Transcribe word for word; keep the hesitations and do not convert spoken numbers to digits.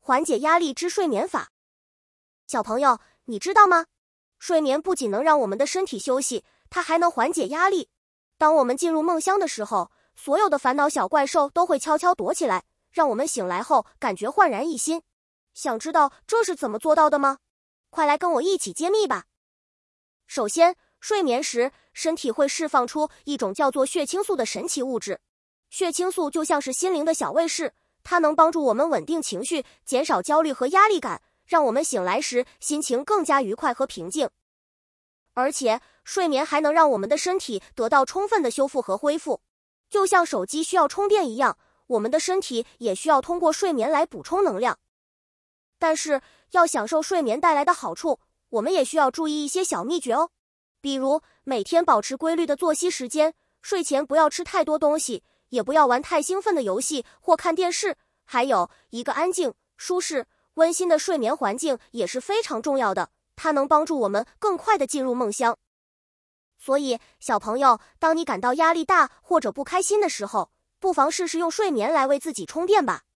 缓解压力之睡眠法。小朋友，你知道吗？睡眠不仅能让我们的身体休息，它还能缓解压力。当我们进入梦乡的时候，所有的烦恼小怪兽都会悄悄躲起来，让我们醒来后感觉焕然一新。想知道这是怎么做到的吗？快来跟我一起揭秘吧。首先，睡眠时，身体会释放出一种叫做血清素的神奇物质。血清素就像是心灵的小卫士，它能帮助我们稳定情绪，减少焦虑和压力感，让我们醒来时心情更加愉快和平静。而且，睡眠还能让我们的身体得到充分的修复和恢复。就像手机需要充电一样，我们的身体也需要通过睡眠来补充能量。但是，要享受睡眠带来的好处，我们也需要注意一些小秘诀哦。比如，每天保持规律的作息时间，睡前不要吃太多东西，也不要玩太兴奋的游戏或看电视。还有，一个安静、舒适、温馨的睡眠环境也是非常重要的，它能帮助我们更快地进入梦乡。所以，小朋友，当你感到压力大或者不开心的时候，不妨试试用睡眠来为自己充电吧。